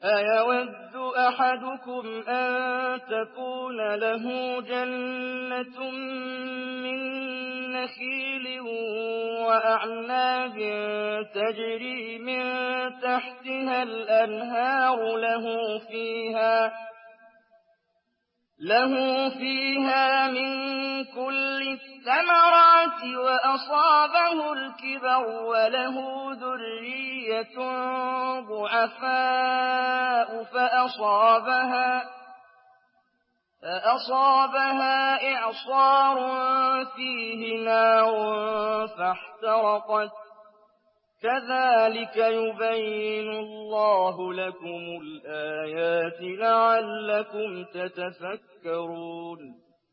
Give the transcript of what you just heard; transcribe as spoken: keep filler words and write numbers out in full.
أيود أحدكم أن تكون له جنة من نخيل وأعناب تجري من تحتها الأنهار له فيها له فيها من كل الثمرات وأصابه الكبر وله ذرية ضعفاء فأصابها, فأصابها إعصار فيه نار فاحترقت كذلك يبين الله لكم الآيات لعلكم تتفكرون